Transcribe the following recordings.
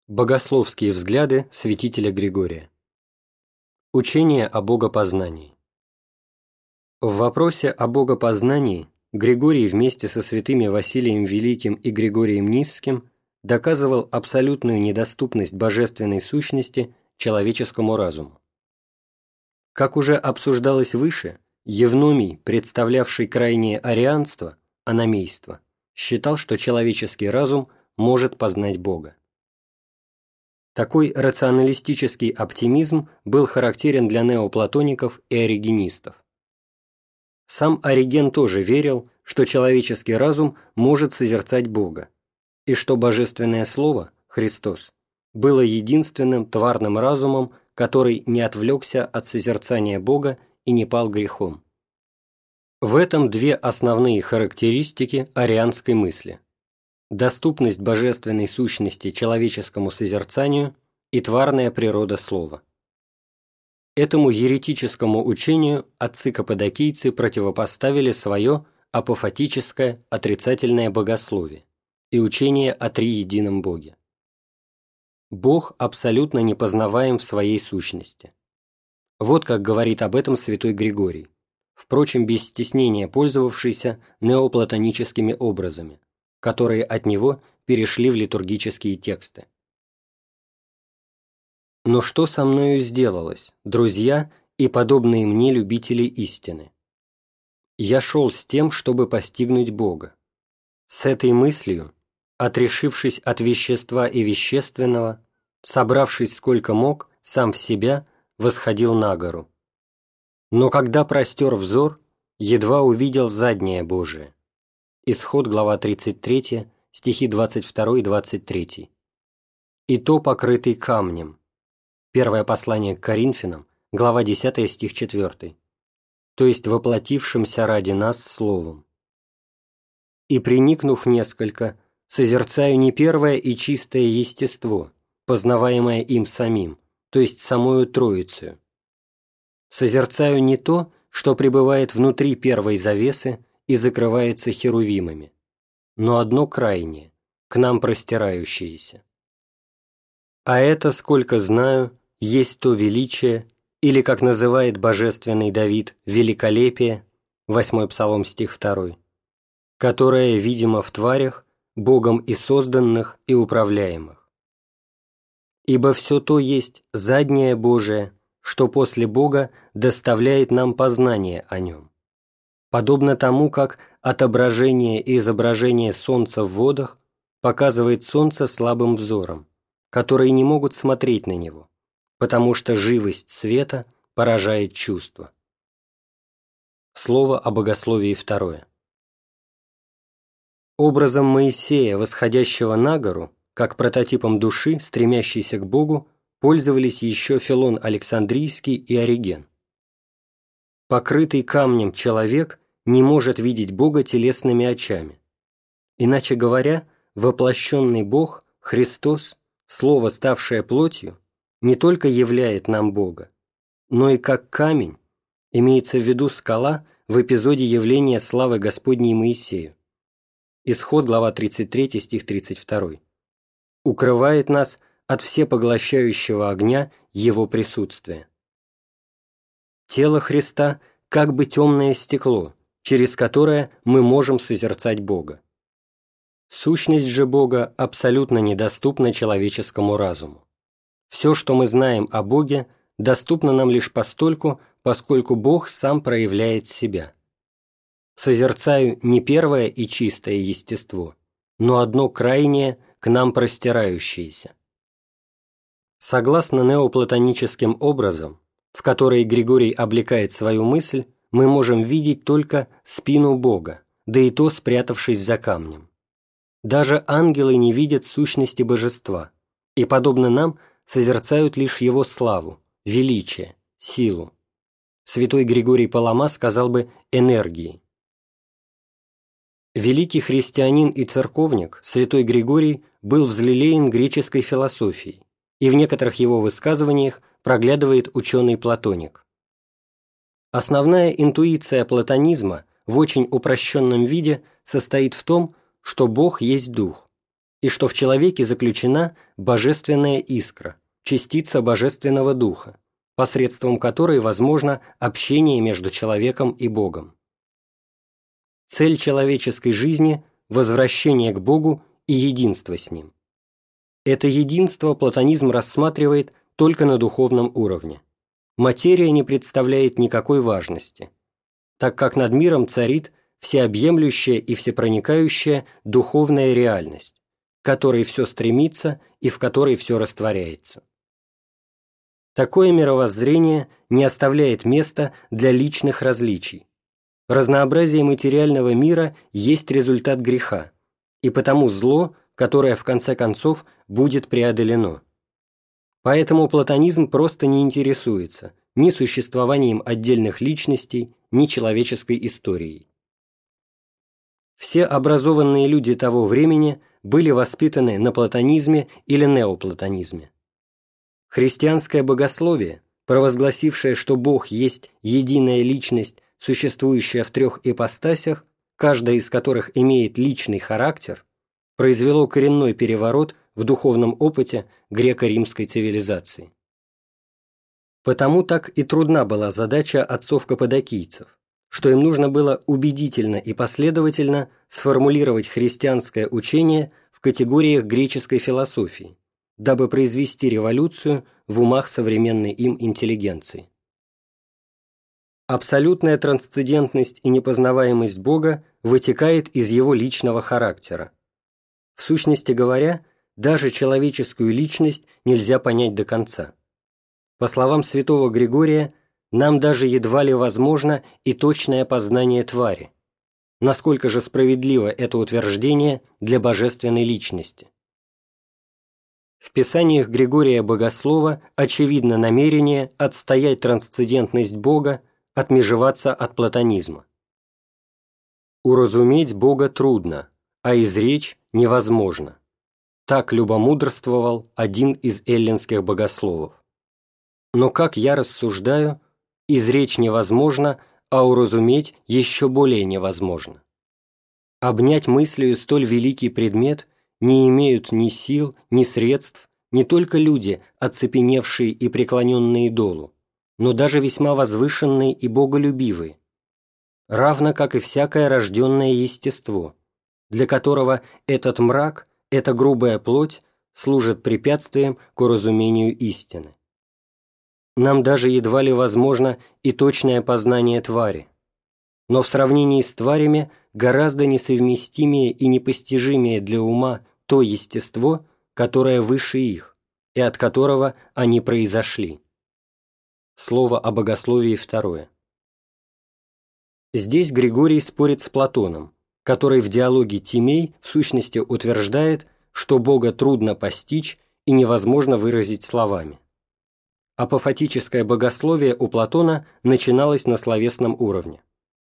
Богословские взгляды святителя Григория. Учение о богопознании. В вопросе о богопознании Григорий вместе со святыми Василием Великим и Григорием Нисским доказывал абсолютную недоступность божественной сущности человеческому разуму. Как уже обсуждалось выше, Евномий, представлявший крайнее арианство, аномейство, считал, что человеческий разум может познать Бога. Такой рационалистический оптимизм был характерен для неоплатоников и оригенистов. Сам Ориген тоже верил, что человеческий разум может созерцать Бога, и что Божественное Слово, Христос, было единственным тварным разумом, который не отвлекся от созерцания Бога и не пал грехом. В этом две основные характеристики арианской мысли: доступность божественной сущности человеческому созерцанию и тварная природа слова. Этому еретическому учению отцы-каппадокийцы противопоставили свое апофатическое отрицательное богословие и учение о триедином Боге. Бог абсолютно непознаваем в своей сущности. Вот как говорит об этом святой Григорий, впрочем, без стеснения пользовавшийся неоплатоническими образами, которые от него перешли в литургические тексты. «Но что со мною сделалось, друзья и подобные мне любители истины? Я шел с тем, чтобы постигнуть Бога. С этой мыслью, отрешившись от вещества и вещественного, собравшись сколько мог, сам в себя, восходил на гору. Но когда простер взор, едва увидел заднее Божие». Исход, глава 33, стихи 22 и 23. «И то покрытый камнем». Первое послание к Коринфянам, глава 10, стих 4. То есть воплотившимся ради нас словом. «И приникнув несколько, созерцаю не первое и чистое естество, познаваемое им самим, то есть самою Троицею. Созерцаю не то, что пребывает внутри первой завесы и закрывается херувимами, но одно крайнее, к нам простирающееся. А это, сколько знаю, есть то величие, или, как называет божественный Давид, великолепие, 8 Псалом, стих 2, которое видимо в тварях, Богом и созданных, и управляемых. Ибо все то есть заднее Божие, что после Бога доставляет нам познание о Нем. Подобно тому, как отображение и изображение солнца в водах показывает солнце слабым взором, которые не могут смотреть на него, потому что живость света поражает чувства. Слово о богословии второе. Образом Моисея, восходящего на гору, как прототипом души, стремящейся к Богу, пользовались еще Филон Александрийский и Ориген. Покрытый камнем человек не может видеть Бога телесными очами. Иначе говоря, воплощенный Бог, Христос, Слово, ставшее плотью, не только являет нам Бога, но и как камень, имеется в виду скала в эпизоде явления славы Господней Моисею. Исход, глава 33, стих 32. Укрывает нас от всепоглощающего огня Его присутствия. Тело Христа как бы темное стекло, через которое мы можем созерцать Бога. Сущность же Бога абсолютно недоступна человеческому разуму. Все, что мы знаем о Боге, доступно нам лишь постольку, поскольку Бог сам проявляет себя. Созерцаю не первое и чистое естество, но одно крайнее, к нам простирающееся. Согласно неоплатоническим образам, в которые Григорий облекает свою мысль, мы можем видеть только спину Бога, да и то спрятавшись за камнем. Даже ангелы не видят сущности божества, и, подобно нам, созерцают лишь его славу, величие, силу. Святой Григорий Палама сказал бы энергии. Великий христианин и церковник, святой Григорий, был взлелеян греческой философией, и в некоторых его высказываниях проглядывает ученый платоник. Основная интуиция платонизма в очень упрощенном виде состоит в том, что Бог есть Дух, и что в человеке заключена божественная искра, частица Божественного Духа, посредством которой возможно общение между человеком и Богом. Цель человеческой жизни – возвращение к Богу и единство с Ним. Это единство платонизм рассматривает только на духовном уровне. Материя не представляет никакой важности, так как над миром царит всеобъемлющая и всепроникающая духовная реальность, к которой все стремится и в которой все растворяется. Такое мировоззрение не оставляет места для личных различий. Разнообразие материального мира есть результат греха, и потому зло, которое в конце концов будет преодолено. Поэтому платонизм просто не интересуется ни существованием отдельных личностей, ни человеческой историей. Все образованные люди того времени были воспитаны на платонизме или неоплатонизме. Христианское богословие, провозгласившее, что Бог есть единая личность, существующая в трех ипостасях, каждая из которых имеет личный характер, произвело коренной переворот в духовном опыте греко-римской цивилизации. Потому так и трудна была задача отцов-каппадокийцев, что им нужно было убедительно и последовательно сформулировать христианское учение в категориях греческой философии, дабы произвести революцию в умах современной им интеллигенции. Абсолютная трансцендентность и непознаваемость Бога вытекает из его личного характера. В сущности говоря, даже человеческую личность нельзя понять до конца. По словам святого Григория, нам даже едва ли возможно и точное познание твари. Насколько же справедливо это утверждение для божественной личности? В писаниях Григория Богослова очевидно намерение отстоять трансцендентность Бога, отмежеваться от платонизма. «Уразуметь Бога трудно, а изречь невозможно». Так любомудрствовал один из эллинских богословов. Но, как я рассуждаю, изречь невозможно, а уразуметь еще более невозможно. Обнять мыслью столь великий предмет не имеют ни сил, ни средств не только люди, оцепеневшие и преклоненные долу, но даже весьма возвышенные и боголюбивые, равно как и всякое рожденное естество, для которого этот мрак, эта грубая плоть служит препятствием к уразумению истины. Нам даже едва ли возможно и точное познание твари, но в сравнении с тварями гораздо несовместимее и непостижимее для ума то естество, которое выше их, и от которого они произошли. Слово о богословии второе. Здесь Григорий спорит с Платоном, который в диалоге Тимей в сущности утверждает, что Бога трудно постичь и невозможно выразить словами. Апофатическое богословие у Платона начиналось на словесном уровне.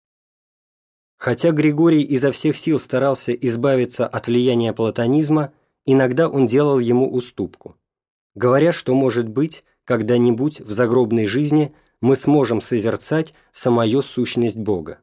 Хотя Григорий изо всех сил старался избавиться от влияния платонизма, иногда он делал ему уступку, говоря, что, может быть, когда-нибудь в загробной жизни мы сможем созерцать самую сущность Бога.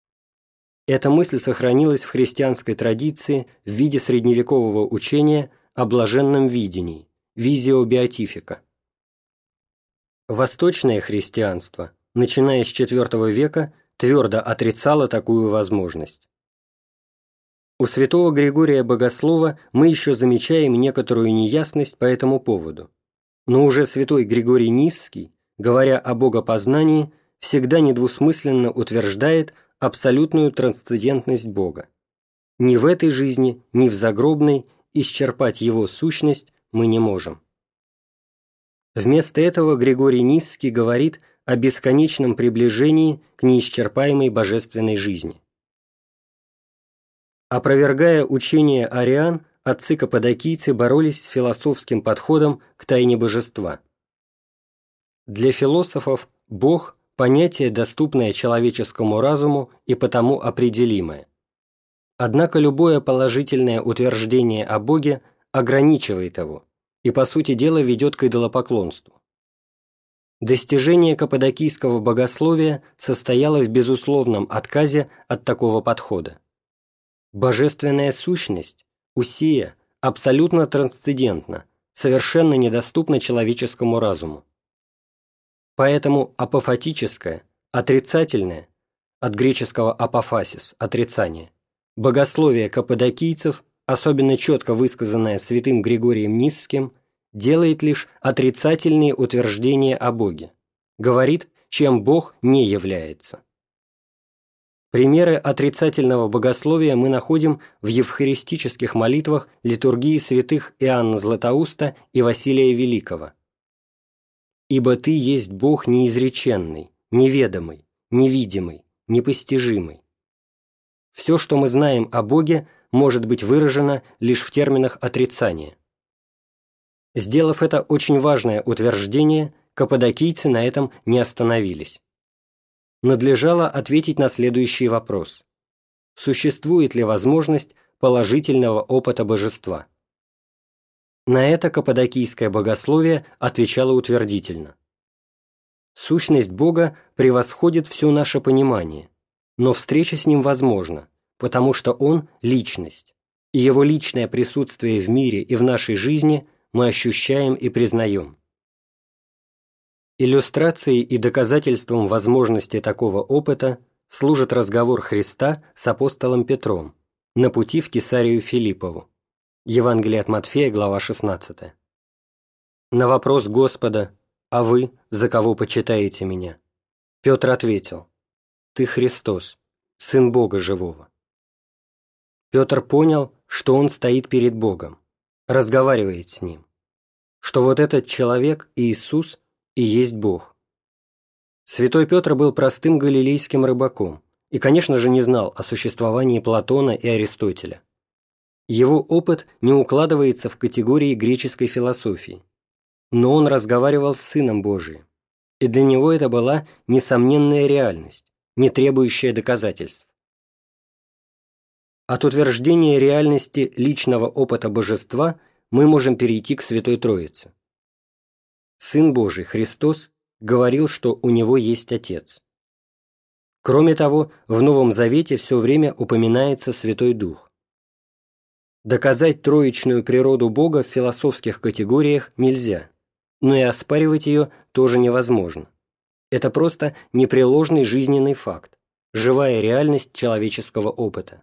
Эта мысль сохранилась в христианской традиции в виде средневекового учения о блаженном видении, визио беатифика. Восточное христианство, начиная с IV века, твердо отрицало такую возможность. У святого Григория Богослова мы еще замечаем некоторую неясность по этому поводу, но уже святой Григорий Нисский, говоря о богопознании, всегда недвусмысленно утверждает абсолютную трансцендентность Бога. Ни в этой жизни, ни в загробной исчерпать его сущность мы не можем. Вместо этого Григорий Нисский говорит о бесконечном приближении к неисчерпаемой божественной жизни. Опровергая учение ариан, отцы-каппадокийцы боролись с философским подходом к тайне божества. Для философов Бог – понятие, доступное человеческому разуму и потому определимое. Однако любое положительное утверждение о Боге ограничивает его и, по сути дела, ведет к идолопоклонству. Достижение каппадокийского богословия состояло в безусловном отказе от такого подхода. Божественная сущность, усия, абсолютно трансцендентна, совершенно недоступна человеческому разуму. Поэтому апофатическое, отрицательное, от греческого апофасис – отрицание, богословие каппадокийцев, особенно четко высказанное святым Григорием Нисским, делает лишь отрицательные утверждения о Боге, говорит, чем Бог не является. Примеры отрицательного богословия мы находим в евхаристических молитвах литургии святых Иоанна Златоуста и Василия Великого. «Ибо Ты есть Бог неизреченный, неведомый, невидимый, непостижимый». Все, что мы знаем о Боге, может быть выражено лишь в терминах отрицания. Сделав это очень важное утверждение, каппадокийцы на этом не остановились. Надлежало ответить на следующий вопрос: существует ли возможность положительного опыта божества? На это каппадокийское богословие отвечало утвердительно. Сущность Бога превосходит все наше понимание, но встреча с Ним возможна, потому что Он – личность, и Его личное присутствие в мире и в нашей жизни мы ощущаем и признаем. Иллюстрацией и доказательством возможности такого опыта служит разговор Христа с апостолом Петром на пути в Кесарию Филиппову. Евангелие от Матфея, глава 16. На вопрос Господа: «А вы, за кого почитаете меня?» Петр ответил: «Ты Христос, Сын Бога Живого». Петр понял, что он стоит перед Богом, разговаривает с Ним, что вот этот человек, Иисус, и есть Бог. Святой Петр был простым галилейским рыбаком и, конечно же, не знал о существовании Платона и Аристотеля. Его опыт не укладывается в категории греческой философии, но он разговаривал с Сыном Божиим, и для него это была несомненная реальность, не требующая доказательств. От утверждения реальности личного опыта божества мы можем перейти к Святой Троице. Сын Божий, Христос, говорил, что у Него есть Отец. Кроме того, в Новом Завете все время упоминается Святой Дух. Доказать троичную природу Бога в философских категориях нельзя, но и оспаривать ее тоже невозможно. Это просто непреложный жизненный факт, живая реальность человеческого опыта.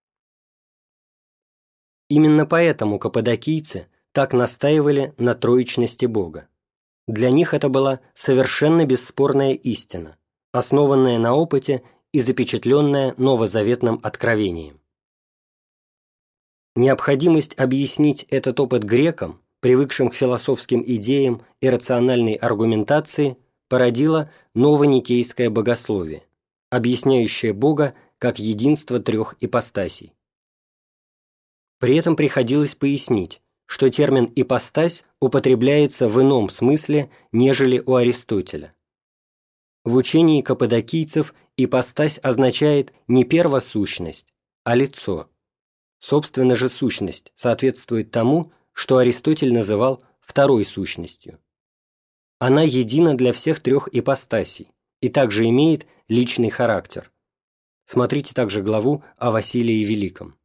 Именно поэтому каппадокийцы так настаивали на троичности Бога. Для них это была совершенно бесспорная истина, основанная на опыте и запечатленная новозаветным откровением. Необходимость объяснить этот опыт грекам, привыкшим к философским идеям и рациональной аргументации, породила новоникейское богословие, объясняющее Бога как единство трех ипостасей. При этом приходилось пояснить, что термин «ипостась» употребляется в ином смысле, нежели у Аристотеля. В учении каппадокийцев ипостась означает не первосущность, а лицо. Собственно же сущность соответствует тому, что Аристотель называл второй сущностью. Она едина для всех трех ипостасей и также имеет личный характер. Смотрите также главу о Василии Великом.